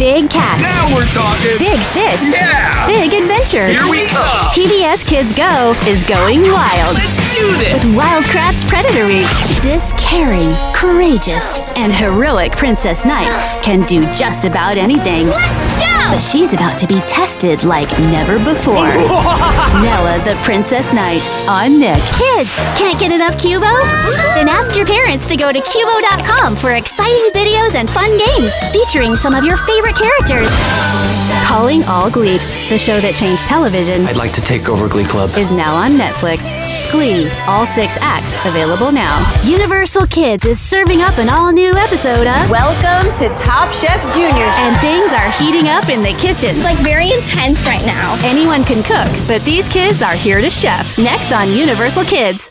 Big cats. Now we're talking. Big fish. Yeah. Big adventure. Here we go. PBS Kids Go is going wild. Let's do this. With Wildcraft's Predator Week, this caring, courageous, and heroic Princess Knight can do just about anything. Let's go! But she's about to be tested like never before. Nella the Princess Knight on Nick. Kids, can't get enough Cubo? Then ask your parents to go to Cubo.com for exciting videos and fun games featuring some of your favorite characters. Calling All Gleeks, the show that changed television, I'd like to take over Glee Club. is now on Netflix. Glee, all 6 acts available now. Universal Kids is serving up an all-new episode of Welcome to Top Chef Junior. And things are heating up in the kitchen. It's like very intense right now. Anyone can cook, but these kids are here to chef. Next on Universal Kids.